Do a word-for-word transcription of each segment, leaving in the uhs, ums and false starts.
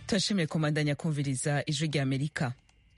turashimiye komandanya kumviriza ijwi rya Amerika.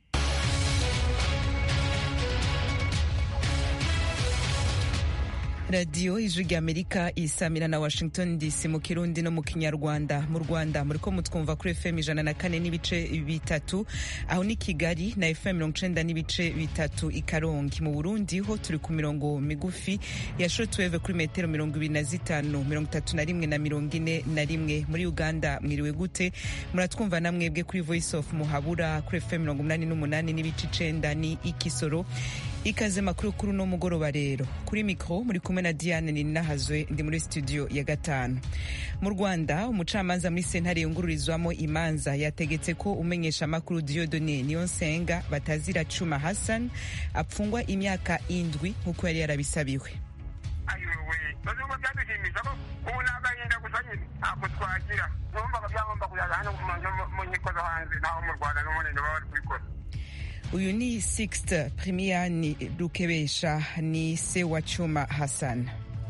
Radio ijwi rya Amerika isamira na Washington D C mu Kirundi no mu Kinyarwanda. Mu Rwanda muriko mutwumva kuri F M ijana na kane n'ibice bitatu, aho ni Kigali na F M mirongo icenda n'ibice bitatu i Karongi. Mu Burundi ho turi ku mirongo migufi ya shortwave kuri metero mirongo ibiri na zitanu, mirongo itatu na rimwe na mirongo ine na rimwe. Muri Uganda mwiriwe gute? Muratwumva namwebwe kuri Voice of Muhabura kuri F M mirongo umunani n'umunani n'ibice icenda ni Ikisoro. Ikaze makuru kuri no mugoroba rero. Kuri mikro muri kumwe na Diane Ninahazwe, ndi muri studio ya gatanu. Mu Rwanda umucamanza muri sentare yungururizwamo imanza yategetse ko umenyesha makuru Dieudonné Niyonsenga Batazira Chuma Hassan apfungwa imyaka indwi nkuko yari yarabisabiwe. Ayiwe bazungu byadushimisa ko ubu nagahinda gusa nyine ako twagira numva byagomba kuyaga hano mu nkiko zo hanze naho mu Rwanda n'umunene bari kubikora. Uyu ni Sixte Premiani Rukebesha, ni se wa Chuma Hassan.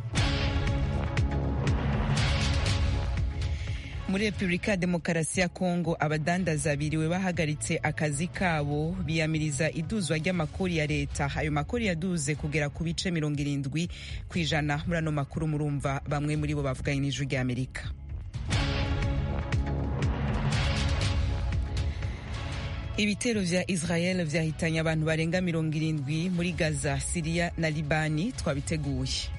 Muri Republika Demokarasi ya Kongo abadandaza biriwe bahagaritse akazi kabo biyamiriza iduzwa ry'amakori ya leta. Ayo makori yaduze kugera ku bice mirongo irindwi kwijana. Muri ano makuru murumva bamwe muri bo bavuganye n'ijwi rya Amerika. Ibitero vya Israel vyahitanye abantu barenga mirongo irindwi muri Gaza, Syria na Libani. Twabiteguye.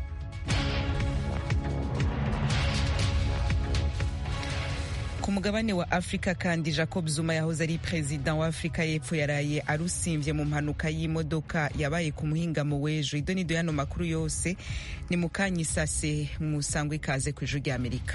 Ku mugabane wa Afrika kandi Jacob Zuma yahoze ari president wa Afrika y'Epfo yaraye arusimvye mu mpanuka y'imodoka yabaye ku muhingamo w'ejo. Idonido yano makuru yose ni mukanyisase musangwe ikaze ku ijwi rya Amerika.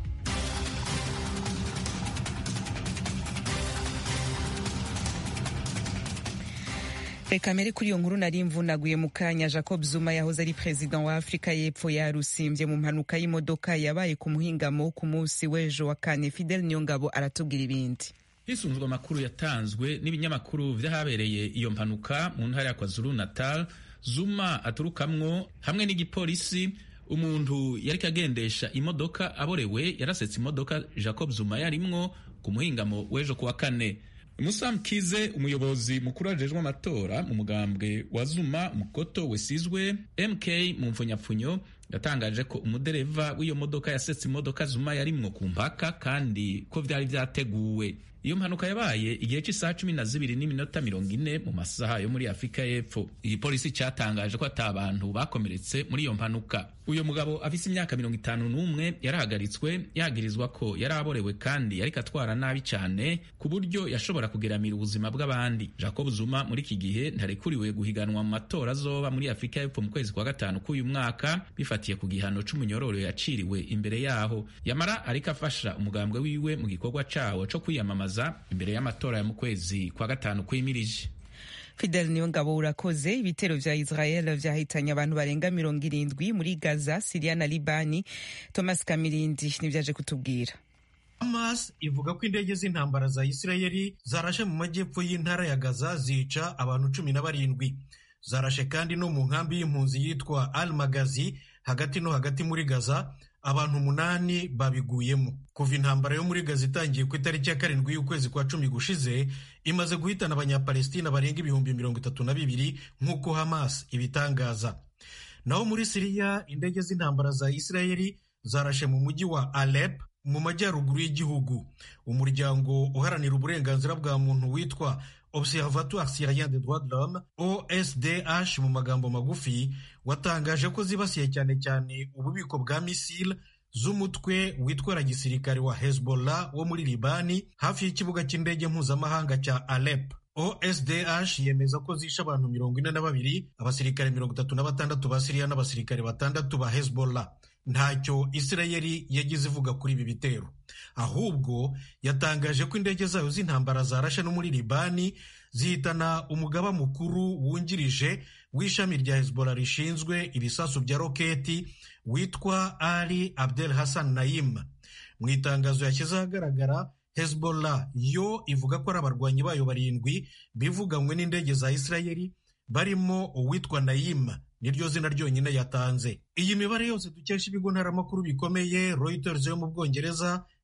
Reka mbere kuri iyo nkuru nari mvunaguye mu kanya. Jacob Zuma yahoze ari president wa Afrika y'Epfo yarusimvye mu mpanuka y'imodoka yabaye ku muhingamo ku munsi w'ejo wa kane. Fidel Nyongabo aratubwira ibindi. Hisunzwe amakuru yatanzwe n'ibinyamakuru vyahabereye iyo mpanuka mu ntara ya KwaZulu Natal, Zuma aturukamwo hamwe n'igipolisi, umuntu yari kagendesha imodoka aborewe yarasetse imodoka Jacob Zuma yarimwo ku muhingamo w'ejo kuwa kane. Musa Mkize, umuyobozi mukuru ajejwe amatora mu mugambwe wa Zuma Mukoto Wesizwe M K mu mfunyapfunyo, yatangaje ko umudereva w'iyo modoka yasetse imodoka Zuma yarimwo ku mpaka kandi ko vyari vyateguwe. Iyo mpanuka yabaye igihe cy'isaha cumi na zibiri n'iminota mirongo ine mu masaha yo muri Afrika y'Epfo. Igipolisi cyatangaje ko atabantu bakomeretse muri iyo mpanuka. Uyo mugabo afise imyaka mirongo itanu n'umwe yarahagaritswe yagirizwa ko yaraborewe kandi yariko atwara nabi cyane ku buryo yashobora kugeramira ubuzima bw'abandi. Jacob Zuma muri iki gihe ntarekuriwe guhiganwa mu matora azoba muri Afrika y'Epfo mu kwezi kwa gatanu k'uyu mwaka bifatiye ku gihano c'umunyororo yaciriwe imbere yaho. Yamara ariko afasha umugambwe wiwe mu gikorwa cawo co kwiyamamaza imbere y'amatora ya mu kwezi kwa gatanu kwimirije. Fidel Nyongabo urakoze. Ibitero vya Israel vyahitanye abantu barenga mirongo irindwi muri Gaza, Syria na Libani. Thomas Kamirindi nivyaje kutubwira. Hamas ivuga ko indege z'intambara za Isirayeli zarashe mu majyepfo y'intara ya Gaza zica abantu cumi na barindwi. Zarashe kandi no mu nkambi y'impunzi yitwa Al-Magazi hagati no hagati muri Gaza, abantu umunani babiguyemo. Kuva intambara yo muri Gaza itangiye ku itariki ya karindwi y'ukwezi kwa cumi gushize, imaze guhitana abanyapalestina barenga ibihumbi mirongo itatu na bibiri nk'uko Hamas ibitangaza. Naho muri Syria, indege z'intambara za Isirayeli zarashe mu mujyi wa Alep mu majyaruguru y'igihugu. Umuryango uharanira uburenganzira bwa muntu witwa Observatoire Syrien des droits de l'homme O S D H mu magambo magufi, watangaje ko zibasiye cyane cyane ububiko bwa misile z'umutwe witwara gisirikare wa Hezbollah wo muri Libani hafi y'ikibuga cy'indege mpuzamahanga cya Alep. O S D H yemeza ko zishe abantu mirongo ine na babiri, abasirikare mirongo itatu na batandatu ba Syria n'abasirikare batandatu ba Hezbollah. Ntacyo Isirayeli yagize ivuga kuri ibi bitero, ahubwo yatangaje ko indege zayo z'intambara zarashe no muri Libani zihitana umugaba mukuru wungirije w'ishami rya Hezbollah rishinzwe ibisasu bya roketi witwa Ali Abdel Hassan Naim. Mu itangazo yashyize ahagaragara, Hezbollah yo ivuga ko ari abarwanyi bayo barindwi bivuganywe n'indege za Isirayeli, barimo uwitwa Naim niryo zina ryonyine yatanze. Iyi mibare yose dukesha ibigo ntaramakuru bikomeye, Reuters yo mu Bwongereza,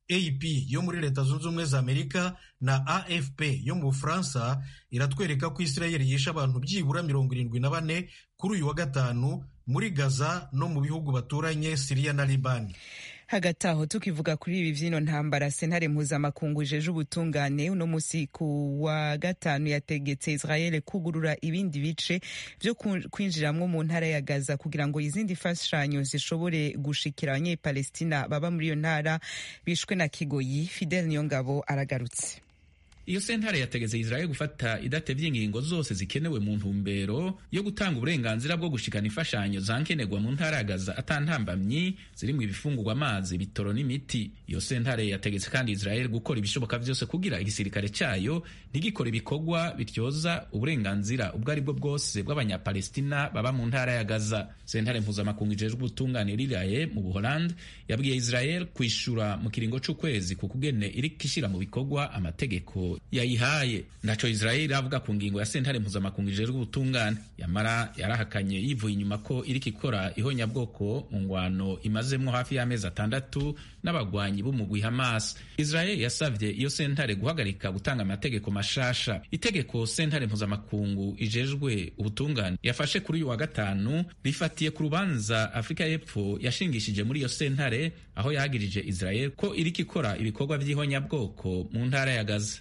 A P yo muri Leta Zunze Ubumwe za Amerika na A F P yo mu Bufaransa iratwereka ko Isirayeli yishe abantu byibura mirongo irindwi na bane kuri uyu wa gatanu muri Gaza no mu bihugu baturanye Syria na Libani. Hagati aho tukivuga kuri ibi vyino ntambara, sentare mpuzamakungu ijeje ubutungane uno musi ku wa gatanu yategetse Israel kugurura ibindi bice vyo kwinjiramwo mu ntara ya Gaza kugira ngo izindi fashanyo zishobore gushikira abanyepalestina baba muri iyo ntara bishwe na kigoyi. Fidel Niyongabo aragarutse. Iyo sentare yategeze Israel gufata idatevye ingingo zose zikenewe mu ntumbero yo gutanga uburenganzira bwo gushikana imfashanyo zankenerwa mu ntara ya Gaza atantambamyi ziri mu ibifungurwa, amazi, bitoro n'imiti. Iyo sentare yategetse kandi Israel gukora ibishoboka vyose kugira igisirikare cayo ntigikora ibikorwa bityoza uburenganzira ubwo ari bwo bwose bw'abanyapalestina baba mu ntara ya Gaza. Sentare mpuzamakungu ijejwe ubutungane riraye mu Buholandi yabwiye Israel kwishura mu kiringo c'ukwezi ku kugene iriko ishira mu bikorwa amategeko yayihaye. Naco Israel avuga ku ngingo ya sentare mpuzamakungu ijejwe ubutungane, yamara yarahakanye yivuye inyuma ko iriko ikora ihonyabwoko mu ngwano imazemwo hafi y'amezi atandatu n'abagwanyi b'umugwi Hamas. Israel yasavye iyo sentare guhagarika gutanga amategeko mashasha. Itegeko sentare mpuzamakungu ijejwe ubutungane yafashe kuri uyu wa gatanu rifatiye ku rubanza Afrika y'Epfo yashingishije muri iyo sentare, aho yagirije Israel ko iriko ikora ibikorwa vy'ihonyabwoko mu ntara ya Gaza.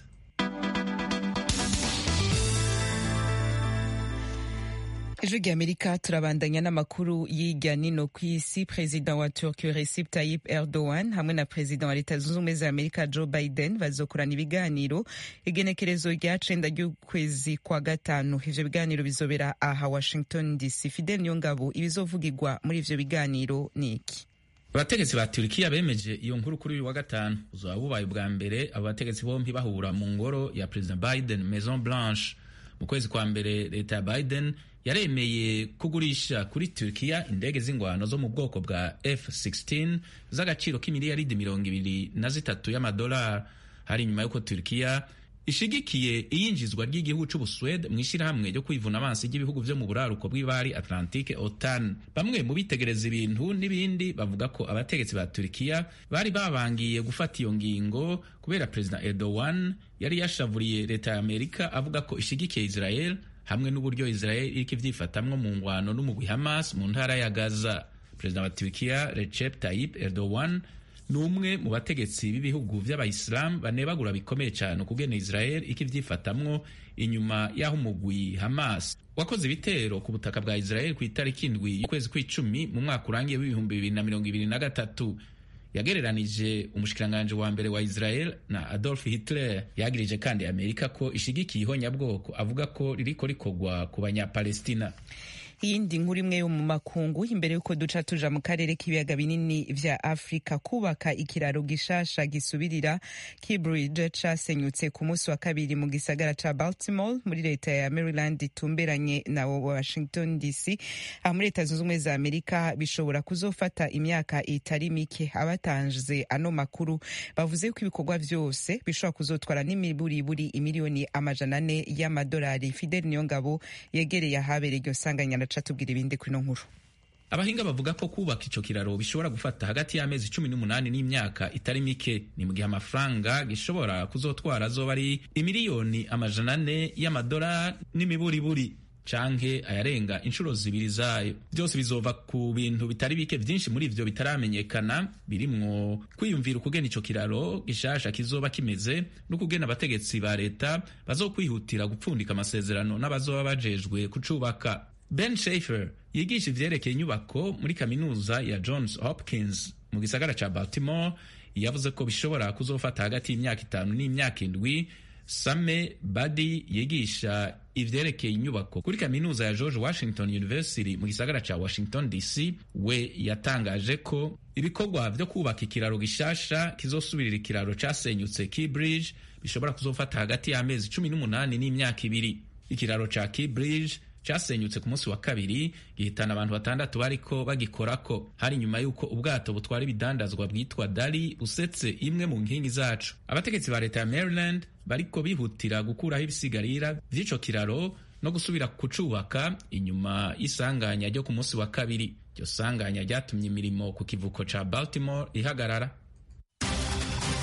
Ijwi ry'Amerika turabandanya n'amakuru y'irya nino kw'isi. Perezida wa Turkiya Recep Tayyip Erdogan hamwe na perezida wa Leta Zunze Ubumwe za Amerika Joe Biden bazokorana ibiganiro igenekerezo rya cenda ry'ukwezi kwa gatanu. Ivyo biganiro bizobera aha Washington D C. Fidel Niyongabo, ibizovugirwa muri ivyo biganiro ni iki? Abategetsi ba Turkiya bemeje iyo nkuru kuri uyu wa gatanu. Uzoba bubaye ubwa mbere abo bategetsi bompi bahura mu ngoro ya Perezida Biden, Maison Blanche. Mu kwezi kwa mbere leta ya Biden yaremeye kugurisha kuri Turkiya indege z'ingwano zo mu bwoko bwa F sixteen z'agaciro k'imiliyaridi mirongo ibiri na zitatu y'amadolari. Hari nyuma yuko Turkiya ishigikiye iyinjizwa ry'igihugu c'Ubuswede mu ishirahamwe ryo kwivuna amazi ry'ibihugu vyo mu buraruko bw'ibari Atlantique OTAN. Bamwe mu bitegereza ibintu n'ibindi bavuga ko abategetsi ba Turkiya bari babangiye gufata iyo ngingo kubera Perezida Erdogan yari yashavuriye leta ya Amerika avuga ko ishigikiye Israel hamwe n'uburyo Israel iriko ivyifatamwo mu ngwano n'umugwi Hamas mu ntara ya Gaza. Perezida wa Turkiya Recep Tayyip Erdogan ni umwe mu bategetsi b'ibihugu vy'abayisilamu banebagura bikomeye cyane ukugena Israel ikivyifatamwo inyuma y'aho umugwi Hamas wakoze ibitero ku butaka bwa Israel ku itariki indwi y'ukwezi kw'icumi mu mwaka urangiye w'ibihumbi bibiri na mirongo ibiri na gatatu. Yagereranije umushikiranganje wa mbere wa Israel na Adolf Hitler. Yagirije kandi Amerika ko ishigikiye ihonyabwoko, avuga ko ririko rikogwa ku banyapalestina. Iyindi nkuru imwe yo mu makungu, imbere yuko duca tuja mu karere k'ibiyaga binini vya Afrika, kubaka ikiraro gishasha gisubirira Keybridge casenyutse ku munsi wa kabiri mu gisagara ca Baltimore muri leta ya Maryland itumberanye na Washington D C. Aha muri Leta Zunze Ubumwe za Amerika bishobora kuzofata imyaka itari mike. Abatanze ano makuru bavuze ko ibikorwa vyose bishobora kuzotwara n'imiburiburi imiliyoni amajana ane y'amadolari. Fidel Niyongabo yegereye ahabereye iryo sanganya tubwira ibindi kuri no nkuru. Abahinga bavuga ko kubaka ico kiraro bishobora gufata hagati y'amezi cumi n'umunani n'imyaka itari mike. Ni mu gihe amafaranga gishobora kuzotwara azoba ari imiliyoni amajana ane y'amadolari n'imiburiburi canke ayarenga inshuro zibiri zayo. Byose bizova ku bintu bitari bike, vyinshi muri ivyo bitaramenyekana, birimwo kwiyumvira ukugena ico kiraro gishasha kizoba kimeze n'ukugena abategetsi ba leta bazokwihutira gupfundika amasezerano n'abazoba bajejwe kucubaka. Ben Schaefer yigisha ivyerekeye inyubako muri kaminuza ya Johns Hopkins mu gisagara ca Baltimore yavuze ko bishobora kuzofata hagati y'imyaka itanu n'imyaka indwi. Same Badi yigisha ivyerekeye inyubako kuri kaminuza ya George Washington University mu gisagara ca Washington D C, we yatangaje ko ibikorwa vyo kubaka ikiraro gishasha kizosubirira ikiraro casenyutse Keybridge bishobora kuzofata hagati y'amezi cumi n'umunani n'imyaka ibiri. Ikiraro ca Keybridge casenyutse ku munsi wa kabiri gihitana abantu batandatu bariko bagikorako. Hari nyuma yuko ubwato butwara ibidandazwa bwitwa Dali usetse imwe mu nkingi zacu. Abategetsi ba leta ya Maryland bariko bihutira gukuraho ibisigarira vy'ico kiraro no gusubira kucubaka inyuma y'isanganya ryo ku munsi wa kabiri. Iryo sanganya ryatumye imirimo ku kivuko ca Baltimore ihagarara.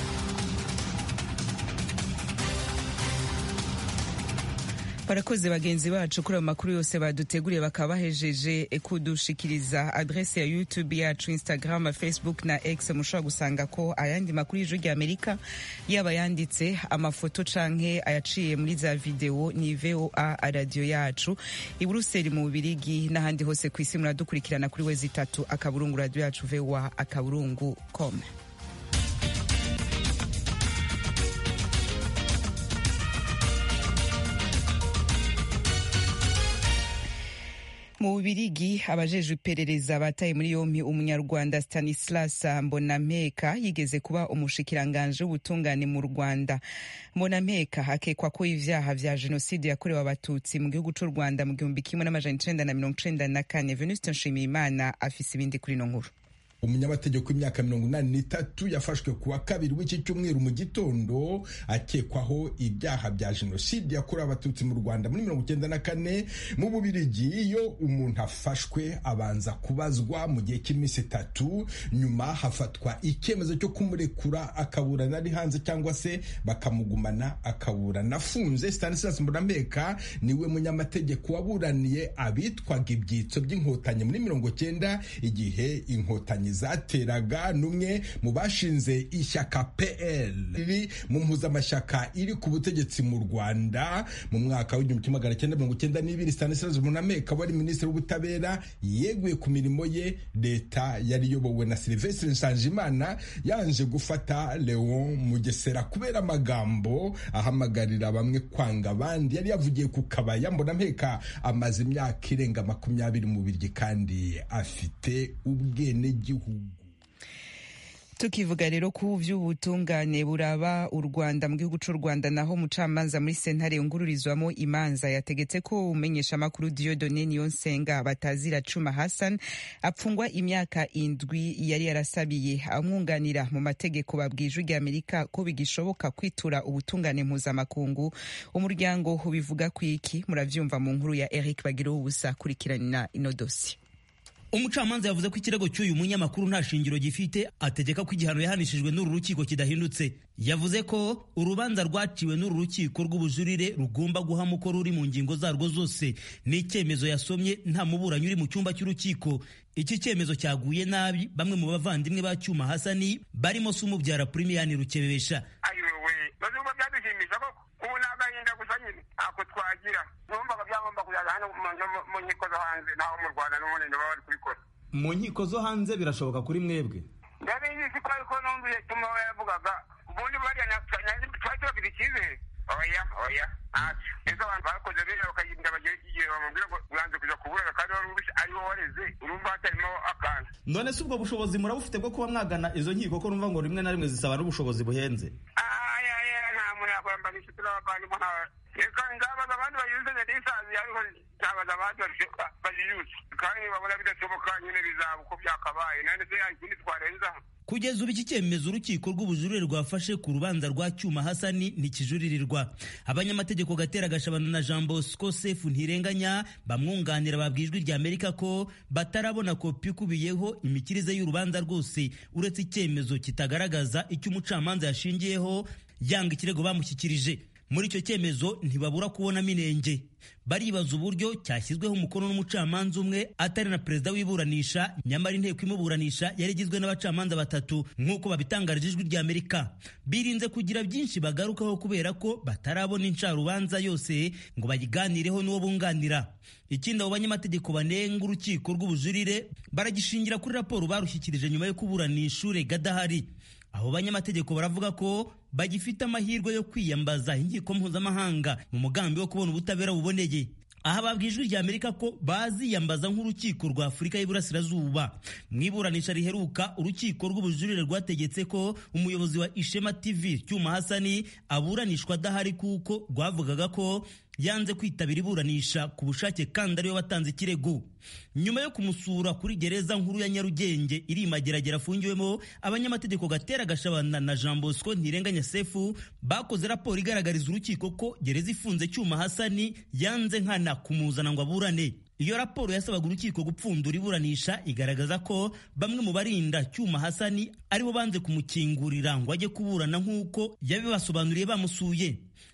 barakoze bagenzi bacu kuri ayo makuru yose baduteguriye bakaba bahejeje kudushikiriza. Adrese ya YouTube yacu, Instagram, Facebook na X mushobora gusanga ko ayandi makuru y'Ijwi rya Amerika yaba yanditse, amafoto canke ayaciye muri za video ni V O A radio yacu i Buruseli mu Bubirigi n'ahandi hose ku isi. Muradukurikirana kuri wezi itatu akaburungu radio yacu V O A akaburungu com. Mu Bubirigi abajejwe iperereza bataye muri yompi umunyarwanda Stanislas Mbonampeka yigeze kuba umushikiranganje w'ubutungane mu Rwanda. Mbonampeka akekwa ko ivyaha vya jenoside yakorewe abatutsi mu gihugu c'u Rwanda mu gihumbi kimwe n'amajana icenda na mirongo icenda na kane. Venuste Nshimiyimana afise ibindi kuri no nkuru. Umunyamategeko w'imyaka mirongo inani n'itatu yafashwe kuwa kabiri w'iki cyumweru mu gitondo akekwaho ibyaha bya jenoside yakorewe abatutsi mu Rwanda muri mirongo icyenda na kane. Mu Bubirigi iyo umuntu afashwe abanza kubazwa mu gihe cy'iminsi itatu, nyuma hafatwa icyemezo cyo kumurekura akaburana ari hanze cyangwa se bakamugumana akaburana afunze. Stanislas Mbonampeka niwe munyamategeko waburaniye abitwaga ibyitso by'inkotanyi muri mirongo icyenda igihe inkotanyi zateraga. Numwe mu bashinze ishyaka P L riri mu mpuzamashyaka iri ku butegetsi mu Rwanda mu mwaka w'igihumbi kimwe magana cyenda mirongo icyenda n'ibiri. Stanislas Mbonampeka wari minisitiri w'ubutabera yeguye ku mirimo ye. Leta yari iyobowe na Sylvestre Nsanzimana yanje gufata Leon Mugesera kubera amagambo ahamagarira bamwe kwanga abandi yari yavugiye ku kabaya. Mbonampeka amaze imyaka irenga makumyabiri mu Bubiligi kandi afite ubwene gihugu. Tukivuga rero ku vy'ubutungane buraba u Rwanda mu gihugu c'u Rwanda, naho mucamanza muri sentare yungururizwamo imanza yategetse ko umenyesha makuru Dieudonné Niyonsenga Batazira Cuma Hassan apfungwa imyaka indwi yari yarasabiye. Amwunganira mu mategeko babwijwe rya Amerika ko bigishoboka kwitura ubutungane mpuzamakungu. Umuryango ubivuga kwiki? Muravyumva mu nkuru ya Eric Bagiro ubusa kurikirana ino dossier. Umucamanza yavuze ko ikirego cy'uyu munyamakuru nta shingiro gifite, ategeka ko igihano yahanishijwe n'uru rukiko kidahindutse. Yavuze ko urubanza rwaciwe n'uru rukiko rw'ubujurire rugomba guhama uko ruri mu ngingo zarwo zose. Ni icyemezo yasomye nta muburanyi uri mu cyumba cy'urukiko. Iki cyemezo cyaguye nabi bamwe mu bavandimwe ba Cyuma Hasani barimo se umubyara Primiyani Rukebesha. Ayiwe bazumva byadushimisha ko ubu nagahinda gusa nyine ako twagira numvaga byagomba kujaza hano mu nkiko zo hanze naho mu Rwanda n'umunene baba bari kubikora mu nkiko zo hanze. Birashoboka kuri mwebwe? ndabizi ko ariko numviye Cyuma yavugaga ubundi bariya twari tubafite icyizere. Oya oya ntacyo ejo abantu bakoze bene bakagenda bagiye igihe bamubwira ngo uranze kuja kuburana kandi wari ubishe ariwo wareze, urumva hatarimo akantu. None se ubwo bushobozi murabufite bwo kuba mwagana izo nkiko ko numva ngo rimwe na rimwe zisaba n'ubushobozi buhenze? aya aya nta muntu yakwamba n'inshuti n'abavandimwe ntawe. Reka ndabaza abandi bayuze n'isazi ariko ndabaza abandi bayuze kandi babona bidashoboka nyine bizaba uko byakabaye. None se ikindi twarenza kugeza ubu iki cyemezo urukiko rw'ubujurire rwafashe ku rubanza rwa Cyuma Hasani ntikijuririrwa. Abanyamategeko Gatera Gashabana na Jean Bosco Sefu Ntirenganya bamwunganira babwijwe rya Amerika ko batarabona kopi kubiyeho imikirize y'urubanza rwose uretse icyemezo kitagaragaza icyo umucamanza yashingiyeho yanga ikirego bamushyikirije. Muri icyo cyemezo ntibabura kubonamo inenge. Baribaza uburyo cyashyizweho umukono n'umucamanza umwe atari na perezida w'iburanisha, nyamara inteko imuburanisha yari igizwe n'abacamanza batatu nk'uko babitangarije ijwi rya Amerika. Birinze kugira byinshi bagarukaho kubera ko batarabona incarubanza yose ngo bayiganireho n'uwo bunganira. Ikindi abo banyamategeko banenga urukiko rw'ubujurire baragishingira kuri raporo barushyikirije nyuma yo kuburanisha urega adahari. Aho banyamategeko baravuga ko bagifite amahirwe yo kwiyambaza inkiko mpuzamahanga mu mugambi wo kubona ubutabera buboneye. Aha babwijwe rya Amerika ko baziyambaza nk'urukiko rwa Afurika y'Iburasirazuba. Mu iburanisha riheruka urukiko rw'ubujurire rwategetse ko umuyobozi wa Ishema T V Cyuma Hasani aburanishwa adahari kuko rwavugaga ko yanze kwitabira iburanisha ku bushake kandi ariwe watanze ikirego. Nyuma yo kumusura kuri gereza nkuru ya Nyarugenge iri Mageragere afungiwemo, abanyamategeko Gatera Gashabana na Jean Bosco Ntirenganya Sefu bakoze raporo igaragariza urukiko ko gereza ifunze Cyuma Hasani yanze nkana kumuzana ngo aburane. Iyo raporo yasabaga urukiko gupfundura iburanisha igaragaza ko bamwe mu barinda Cyuma Hasani aribo banze kumukingurira ngo ajye kuburana nk'uko yabibasobanuriye bamusuye.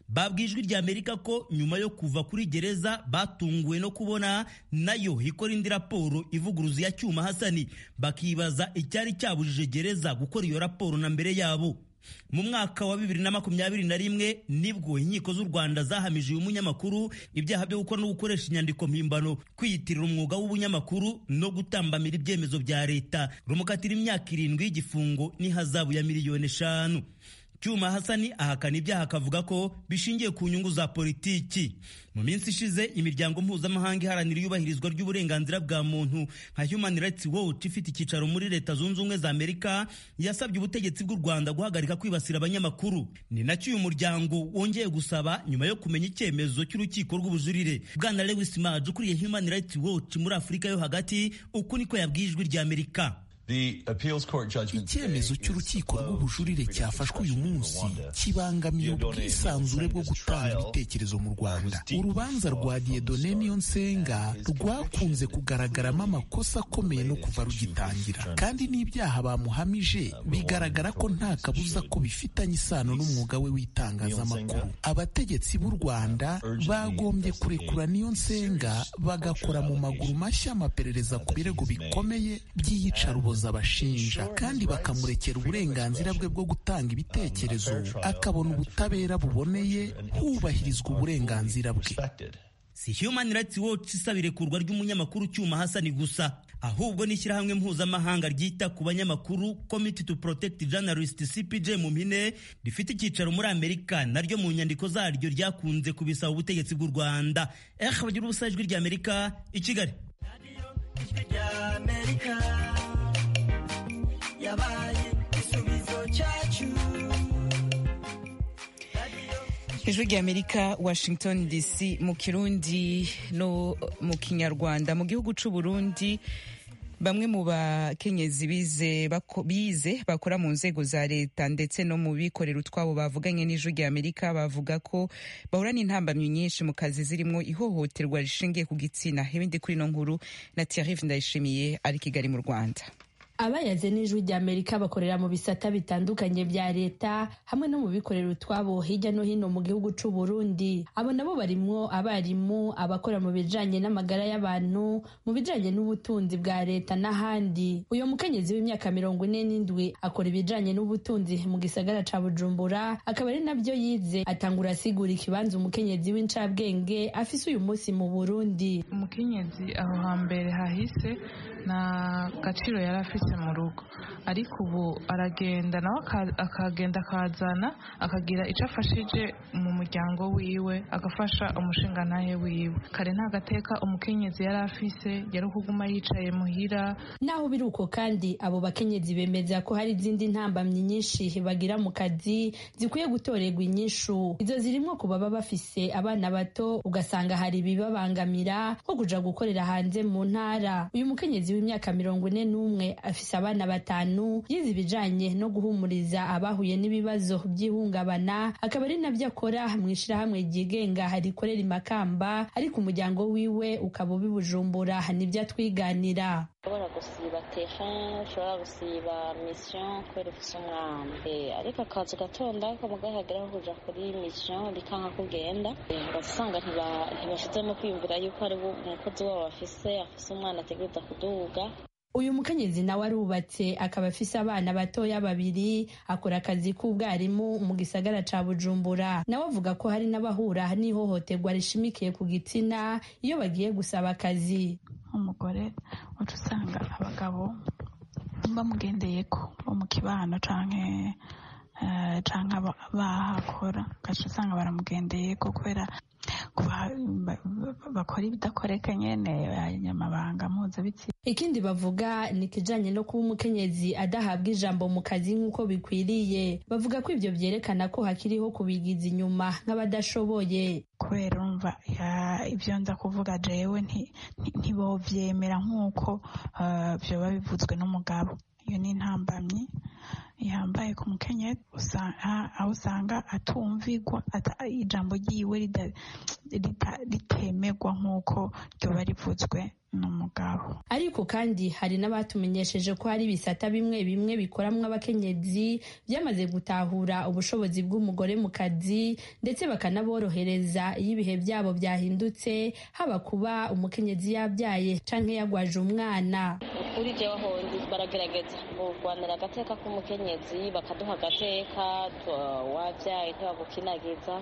babwiye ijwi rya Amerika ko nyuma yo kuva kuri gereza batunguwe no kubona nayo ikora indi raporo ivuguruza ya Cyuma Hasani, bakibaza icyari cyabujije gereza gukora iyo raporo na mbere yabo. Mu mwaka wa bibiri na makumyabiri na rimwe nibwo inkiko z'u Rwanda zahamije uyu munyamakuru ibyaha byo gukora no gukoresha inyandiko mpimbano, kwiyitirira umwuga w'ubunyamakuru no gutambamira ibyemezo bya leta, rumukatira imyaka irindwi y'igifungo n'ihazabu ya miliyoni eshanu. Cyuma Hasani ahakana ibyaha akavuga ko bishingiye ku nyungu za politiki. Mu minsi ishize imiryango mpuzamahanga iharanira iyubahirizwa ry'uburenganzira bwa muntu nka Human Rights Watch ifite icyicaro muri Leta Zunze Ubumwe za Amerika yasabye ubutegetsi bw'u Rwanda guhagarika kwibasira abanyamakuru. Ni nacyo uyu muryango wongeye gusaba nyuma yo kumenya icyemezo cy'urukiko rw'ubujurire. Bwana Lewis Maj ukuriye Human Rights Watch muri Afurika yo hagati, uku niko yabwiye ijwi rya Amerika. Icyemezo cy'urukiko rw'ubujurire cyafashwe uyu munsi kibangamiye ubwisanzure bwo gutanga ibitekerezo mu Rwanda. Urubanza rwa Dieudonné Niyonsenga rwakunze kugaragaramo amakosa akomeye no kuva rugitangira, kandi n'ibyaha bamuhamije bigaragara ko nta kabuza ko bifitanye isano n'umwuga we w'itangazamakuru. Abategetsi b'u Rwanda bagombye kurekura Niyonsenga bagakora mu maguru mashya amaperereza ku birego bikomeye by'iyicarubozo abashinja, kandi bakamurekera uburenganzira bwe bwo gutanga ibitekerezo, akabona ubutabera buboneye, hubahirizwa uburenganzira bwe. Si Human Rights Watch isaba irekurwa ry'umunyamakuru Cyuma Hasani gusa, ahubwo n'ishyirahamwe mpuzamahanga ryita ku banyamakuru Committee to Protect Journalists C P J mu mpine, rifite icyicaro muri Amerika, naryo mu nyandiko zaryo ryakunze kubisaba ubutegetsi bw'u Rwanda. Eh, bagira ubusa ijwi rya Amerika i Kigali. Ijwi rya Amerika, Washington D C, mu Kirundi no mu Kinyarwanda. Mu gihugu c'u Burundi bamwe mu bakenyezi bize bako, bize bakora mu nzego za leta ndetse no mu bikorera utwabo bavuganye n'Ijwi rya Amerika bavuga ko bahura n'intambamyi nyinshi mu kazi zirimo ihohoterwa rishingiye ku gitsina. Ibindi kuri no nkuru na Thierry Ndayishimiye ari Kigali mu Rwanda. Abayaze n'Ijwi rya Amerika bakorera mu bisata bitandukanye bya leta hamwe no mu bikorera utwabo hirya no hino mu gihugu c'u Burundi. Abo nabo barimwo abarimu, abakora mu bijanye n'amagara y'abantu, mu bijanye n'ubutunzi bwa leta n'ahandi. Uyo mukenyezi w'imyaka mirongo ine n'indwi akora ibijanye n'ubutunzi mu gisagara ca Bujumbura, akaba ari nabyo yize. Atangura asigura ikibanza umukenyezi w'incabwenge afise uyu munsi mu Burundi. Umukenyezi aho hambere hahise na gaciro yari afise mu rugo, ariko ubu aragenda nawe akagenda akazana akagira icyo afashije mu muryango wiwe, agafasha umushingantahe wiwe. Kare nta gateka umukenyezi yari afise, yari kuguma yicaye muhira. Naho biri uko kandi abo bakenyezi bemeza ko hari izindi ntambamyi nyinshi bagira mu kazi zikwiye gutorerwa inyishu. Izo zirimo kuba baba bafise abana bato, ugasanga hari ibibabangamira nko kuja gukorera hanze mu ntara. Uyu mukenyezi w'imyaka mirongo ine n'umwe afise abana batanu, yize ibijanye no guhumuriza abahuye n'ibibazo by'ihungabana, akaba ari nabyo akora mu ishirahamwe ryigenga rikorera i Makamba, ariko umuryango wiwe ukaba ubi Bujumbura. Nibyo atwiganira. ushobora gusiba terrain, ushobora gusiba mission kubera ufise umwana, ariko akazi gatonda kamugahageraho kuja kuri mission bikanka kugenda, ugasanga ntibashizemo kwiyumvira yuko ari umukozi wabo afise afise umwana ategereza kuduga. Uyu mukenyezi nawe arubatse, akaba afise abana batoya babiri, akora akazi k'ubwarimu mu gisagara ca Bujumbura. Nawe avuga ko hari n'abahura n'ihohoterwa rishimikiye ku gitsina iyo bagiye gusaba akazi. Umugore uca usanga abagabo bamugendeyeko bo mu kibano canke canke bahakora, ugaca usanga baramugendeyeko kubera bakora ibidakoreka nyene abanyamabanga mpuzabitsina. Ikindi bavuga ni kijanye no kuba umukenyezi adahabwa ijambo mu kazi nk'uko bikwiriye. Bavuga ko ivyo vyerekana ko hakiriho kubigiza inyuma nk'abadashoboye. Kubera umva ivyo nza kuvuga jewe ntibovyemera nk'uko vyoba bivuzwe n'umugabo. Iyo ni intambamyi. ihambaye ku mukenyezi, aho usanga atumvigwa, ijambo ryiwe ritemerwa nk'uko ryoba rivuzwe n'umugabo. Ariko kandi hari n'abatumenyesheje ko hari ibisata bimwe bimwe bikoramwo abakenyezi byamaze gutahura ubushobozi bw'umugore mu kazi, ndetse bakanaborohereza iyo ibihe byabo byahindutse, haba kuba umukenyezi yabyaye canke yagwaje umwana. Kuri jewe hondi baragerageza kurwanira agateka k'umukenyezi, bakaduha agateka, wabyaye ntibagukinagiza,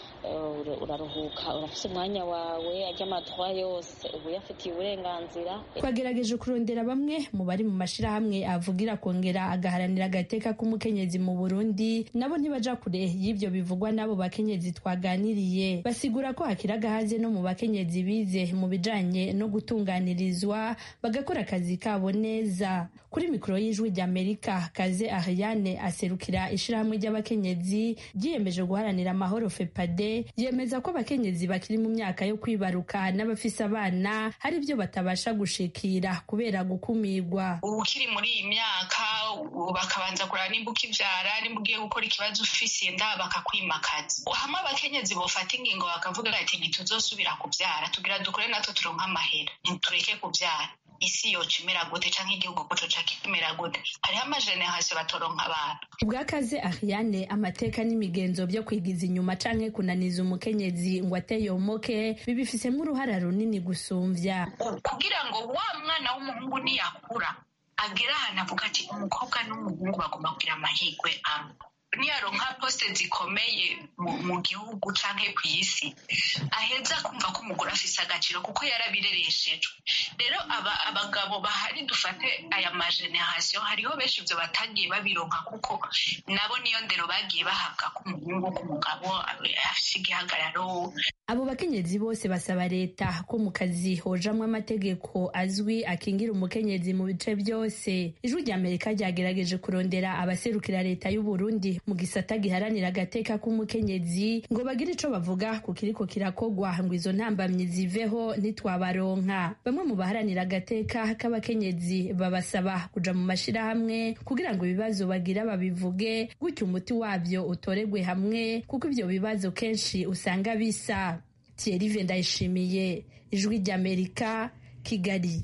uraruhuka, urafise umwanya wawe, ajya amadwa yose ubu yafitiye uburenganzira. Twagerageje kurondera bamwe mu bari mu mashirahamwe avugira kongera agaharanira agateka k'umukenyezi mu Burundi, nabo ntibaja kure y'ivyo bivugwa n'abo bakenyezi twaganiriye. Basigura ko hakiri agahaze no mu bakenyezi bize mu bijanye no gutunganirizwa, bagakora akazi kabo neza. Kuri mikoro y'Ijwi ry'Amerika, Kaze Ariane aserukira ishirahamwe ry'abakenyezi ryiyemeje guharanira amahoro FEPADE, yemeza ko abakenyezi bakiri mu myaka yo kwibaruka n'abafise abana hari ibyo batabasha gushikira kubera gukumirwa. Ukiri muri iyi myaka bakabanza kuraba nimba ukivyara, nimba ugiye gukora ikibazo ufise inda bakakwimakaza. Hamwe abakenyezi bofata ingingo bakavuga ati ntituzosubira kuvyara, tugira dukore natwe turonka amahera, ntitureke kuvyara. Isi yoca imera gute canke igihugu ko coca kimera gute? Hariho amajenerasiyo batoronka abantu. Ubwa Kaze Ariane, amateka n'imigenzo byo kwigiza inyuma canke kunaniza umukenyezi ngo ateyomoke bibifisemo uruhara runini gusumvya. Kugira ngo wa mwana w'umuhungu niyakura agera ahantu avuga ati umukobwa n'umuhungu bagomba kugira amahirwe amwe, niyaronka poste zikomeye mu gihugu canke ku isi, aheza kumva ko umugore afise agaciro kuko yarabirereshejwe. Rero aba abagabo bahari dufate aya majenerasiyo, hariho benshi ivyo batagiye babironka kuko nabo niyo ndero bagiye bahabwa ku muhungu, ku mugabo afise igihagararo. Abo bakenyezi bose basaba leta ko mu kazi hojamwo amategeko azwi akingira umukenyezi mu bice byose. Ijwi ry'Amerika ryagerageje kurondera abaserukira leta y'u Burundi mu gisata giharanira agateka k'umukenyezi ngo bagire ico bavuga ku kiriko kirakogwa ngo izo ntambamyi ziveho ntitwabaronka. Bamwe mu baharanira agateka k'abakenyezi babasaba kuja mu mashirahamwe kugira ngo ibibazo bagira babivuge, gutyo umuti wabyo utoregwe hamwe kuko ivyo bibazo kenshi usanga bisa. Thierry Ndayishimiye, Ijwi ry'Amerika, Kigali.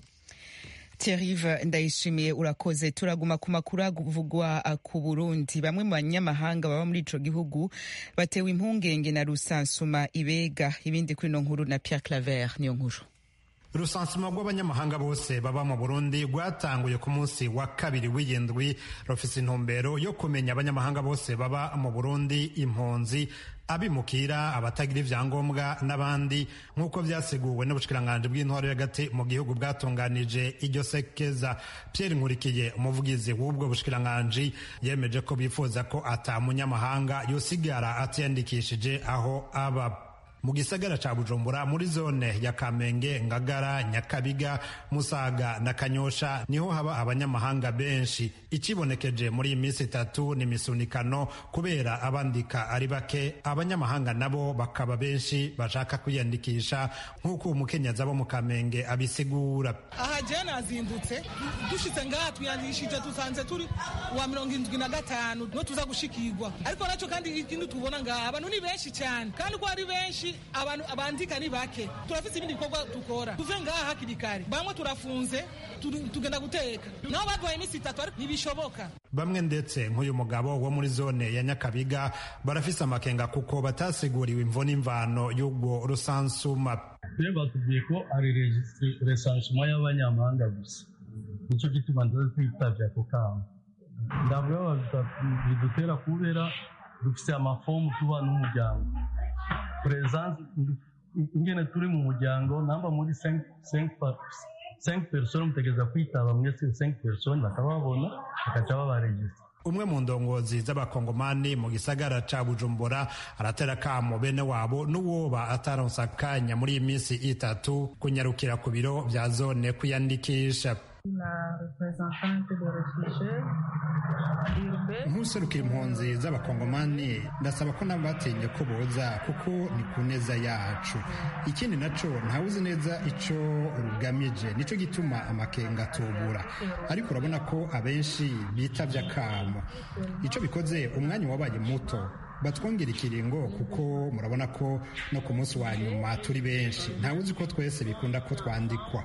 Thierry Ndayishimiye, urakoze. Turaguma ku makuru avugwa ku Burundi. Bamwe mu banyamahanga baba muri ico gihugu batewe impungenge na rusansuma ibega. Ibindi kuri no nkuru na Pierre Claver niyo nkuru. Urusansuma rw'abanyamahanga bose baba mu Burundi rwatanguye ku munsi wa kabiri w'iyindwi, rufise intumbero yo kumenya abanyamahanga bose baba mu Burundi, impunzi, abimukira, abatagira ivyangombwa n'abandi, nk'uko vyasiguwe n'ubushikiranganji bw'intwaro y'agati mu gihugu bwatunganije iryo sekeza. Pierre Nkurikiye, umuvugizi w'ubwo bushikiranganji, yemeje ko bifuza ko ata munyamahanga yosigara atiyandikishije aho aba. Mu gisagara ca Bujumbura, muri zone ya Kamenge, Ngagara, Nyakabiga, Musaga na Kanyosha niho haba abanyamahanga benshi. Ikibonekeje muri iyi minsi itatu ni misunikano kubera abandika ari bake, abanyamahanga nabo bakaba benshi bashaka kwiyandikisha, nk'uko umukenyezi abo mu Kamenge abisigura. Aha je nazindutse dushitse ngaha twiyandikishije tusanze turi wa mirongo indwi na gatanu no tuza gushikirwa, ariko naco kandi ikindi tubona ngaha abantu ni benshi cyane, kandi ko ari benshi abantu abandika ni bake. Turafise ibindi bikorwa dukora, tuve ngaha hakiri kare, bamwe turafunze tugenda guteka, nabo badwaye imisi itatu ntibishoboka. Bamwe ndetse nk'uyu mugabo wo muri zone ya Nyakabiga barafise amakenga kuko batasiguriwe imvo n'imvano y'ubwo rusansuma. Twe batubwiye ko ari resansuma y'abanyamahanga gusa, nico gituma ndaza twitavye ako kamo. Ndavuga bidutera kubera dufise amafomu tuba n'umuryango presence ingene turi mu muryango, namba muri cinq personnes mutegeza kwitaba mwese cinq personnes bakababona bakaca babaregistra. Umwe mu ndongozi z'abakongomani mu gisagara ca Bujumbura aratera kamo bene wabo n'uwoba ataronsa akanya muri iyi minsi itatu kunyarukira ku biro vya zone kwiyandikisha. La représentante des réfugiés nk'userukira impunzi z'abakongomani ndasaba ko nabo batinye ko boza kuko ni ku neza yacu. Ikindi naco ntawuzi neza ico rugamije, nico gituma amakenga atubura, ariko urabona ko abenshi bitavye akamo. Ico bikoze umwanya wabaye muto, batwongera ikiringo kuko murabona ko no ku munsi wa nyuma turi benshi, ntawuzi ko twese bikunda ko twandikwa.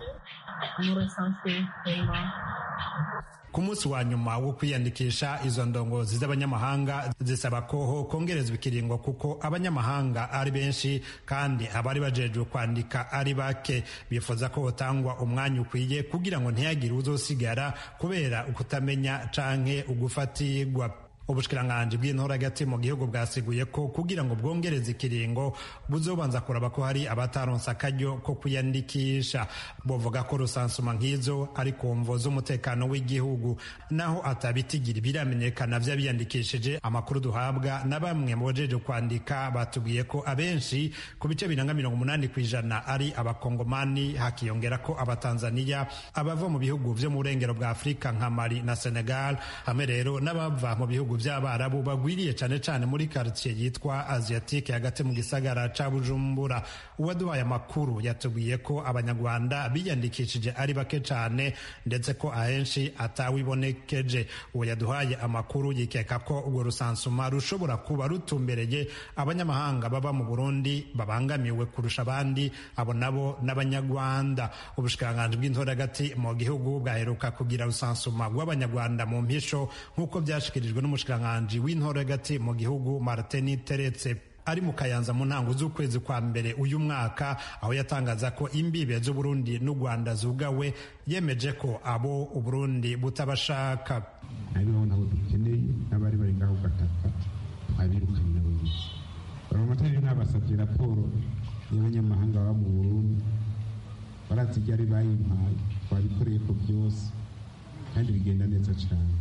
Ku munsi wa nyuma wo kwiyandikisha, izo ndongozi z'abanyamahanga zisaba ko kongerezwa ikiringo kuko abanyamahanga ari benshi kandi abari bajejwe kwandika ari bake. Bifuza ko hotangwa umwanya ukwiye kugira ngo ntiyagire uzosigara kubera ukutamenya canke ugufatirwa. Ubushikiranganji bw'intora hagati mu gihugu bwasiguye ko kugira ngo bwongereze ikiringo buzobanza kuraba ko hari abataronse akaryo ko kwiyandikisha. Bovuga ko rusansuma nk'izo ari ku mvo z'umutekano w'igihugu, naho atabitigira biramenyekana vy'abiyandikishije. Amakuru duhabwa na bamwe mu bajeje kwandika batubwiye ko abenshi ku bice birenga mirongo umunani kw'ijana ari abakongomani, hakiyongera ko abatanzaniya, abava mu bihugu vyo mu burengero bwa Afurika nka Mali na Senegal, hamwe rero n'abava mu bihugu by'Abarabu bagwiriye cane cane muri quartier yitwa Asiatique hagati mu gisagara ca Bujumbura. Uwaduhaye amakuru yatubwiye ko abanyarwanda biyandikishije ari bake cane ndetse ko ahenshi atawibonekeje. Uwo yaduhaye amakuru yikeka ko urwo rusansuma rushobora kuba rutumbereye abanyamahanga baba mu Burundi babangamiwe kurusha abandi, abo nabo n'abanyarwanda. Ubushikiranganji bw'intora hagati mu gihugu bwaheruka kugira rusansuma rw'abanyarwanda mu mpisho nk'uko byashikirijwe n'umushikiranganji w'intora hagati mu gihugu Martin Teretse ari mu Kayanza mu ntango z'ukwezi kwa mbere uyu mwaka, aho yatangaza ko imbibe z'Uburundi n'u Rwanda zugawe, yemeje ko abo Uburundi butabashaka. Ariho nabo dukeneye n'abari bari ngaho gataka abirukanye nabo biki baramatari n'abasavye raporo y'abanyamahanga baba mu Burundi barazijya ari bayimpaye twabikoreye ko byose kandi bigenda neza cyane.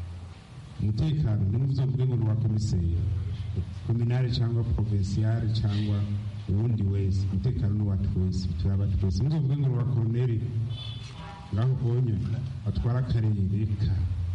Umutekano n'umuvuze ngo wa komiseri kominari cyangwa provinciale cyangwa ubundi wese, umutekano n'uwacu wese turaba twese. Muvuze ngo wa koloneli ngaho bonye atwara akarere ka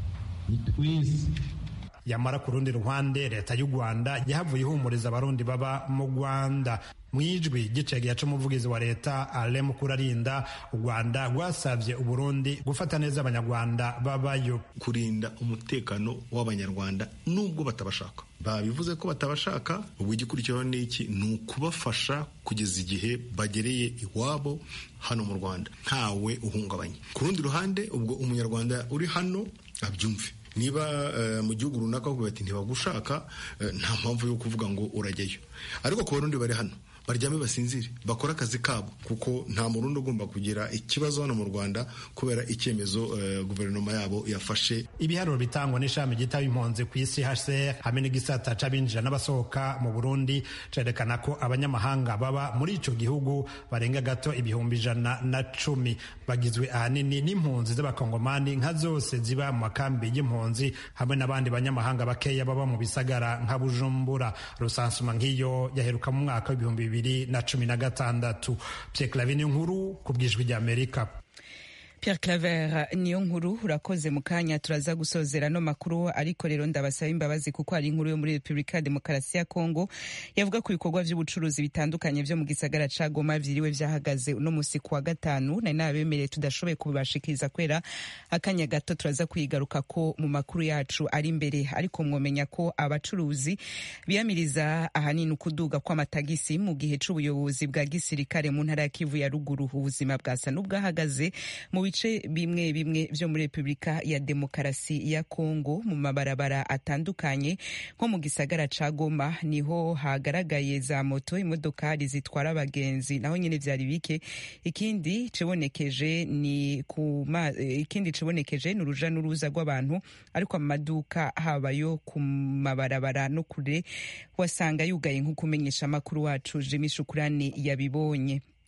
itwese. Yamara ku rundi ruhande leta y'u Rwanda yahavuye ihumuriza abarundi baba mu Rwanda. Mwijwi gicege c'umuvugizi wa leta Ale Mukurarinda, u Rwanda rwasavye Uburundi gufata neza abanyarwanda babayo, kurinda umutekano w'abanyarwanda nubwo batabashaka. Babivuze ko batabashaka, ubu igikurikiraho n'iki ni ukubafasha kugeza igihe bagereye iwabo hano mu Rwanda ntawe uhungabanye. Ku rundi ruhande ubwo umunyarwanda uri hano abyumve, niba uh, mu gihugu runaka bavuga bati ntibagushaka, uh, nta mpamvu yo kuvuga ngo urajyayo. Ariko ku Barundi bari hano baryame basinzire bakora akazi kabo, kuko nta murundi ugomba kugira ikibazo hano mu Rwanda kubera icyemezo uh, guverinoma yabo yafashe. Ibiharuro bitangwa n'ishami gitaba impunzi ku isi H C R hamwe n'igisata c'abinjira n'abasohoka mu Burundi cerekana ko abanyamahanga baba muri ico gihugu barenga gato ibihumbi ijana na cumi, bagizwe ahanini n'impunzi z'abakongomani nka zose ziba mu makambi y'impunzi hamwe n'abandi banyamahanga bakeya baba mu bisagara nka Bujumbura. Rusansuma nk'iyo yaheruka mu mwaka w'ibihumbi bibiri na cumi na gatandatu. Pierre Claver niyo nkuru ku bw'ijwi ry'Amerika. Pierre Claver niyo nkuru urakoze. mu kanya turaza gusozera no makuru, ariko rero ndabasaba imbabazi kuko hari inkuru yo muri Republika ya Demokarasi ya Kongo yavuga ku bikorwa by'ubucuruzi bitandukanye byo mu gisagara ca Goma vyiriwe vyahagaze uno musi kuwa gatanu. Nari nabemereye tudashoboye kubibashikiriza kwera akanya gato, turaza kwigaruka ko mu makuru yacu ari imbere. Ariko mwomenya ko abacuruzi biyamiriza ahanini ukuduga kw'amatagisi mu gihe c'ubuyobozi bwa gisirikare mu ntara ya Kivu ya ruguru. Ubuzima bwasa n'ubwahagaze mu bice bimwe bimwe vyo muri Republika ya Demokarasi ya Kongo mu mabarabara atandukanye, nko mu gisagara ca Goma niho hagaragaye za moto, imodokari zitwara abagenzi naho nyene vyari bike. Ikindi cibonekeje ni kuma ikindi cibonekeje ni uruja n'uruza rw'abantu, ariko amaduka habayo ku mabarabara no kure wasanga yugaye, nk'uko umenyesha makuru wacu Jimmy Shukurani yabibonye.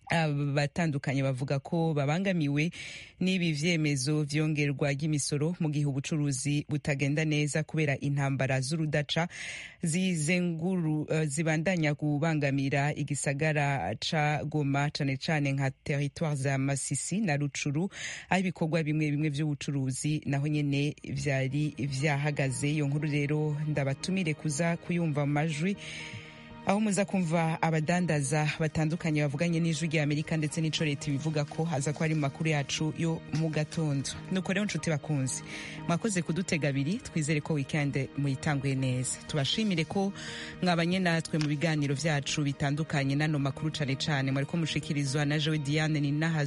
abatandukanye bavuga ko babangamiwe n'ibi vyemezo vyongerwa ry'imisoro mu gihe ubucuruzi butagenda neza kubera intambara z'urudaca zizenguru uh, zibandanya kubangamira igisagara ca Goma cane cane nka territoire za Masisi na Rucuru aho ibikorwa bimwe bimwe vy'ubucuruzi naho nyene vyari vyahagaze. Iyo nkuru rero ndabatumire kuza kuyumva mu majwi aho muza kumva abadandaza batandukanye bavuganye n'ijwi rya Amerika ndetse n'ico leta bivuga ko haza ko ari mu makuru yacu yo mu gatondo. Nuko rero nshuti bakunzi, mwakoze kudutega abiri, twizere ko weekend muyitanguye neza. Tubashimire ko mwabanye natwe mu biganiro vyacu bitandukanye nano makuru cane cane mwariko mushikirizwa na Joe Diane ni naha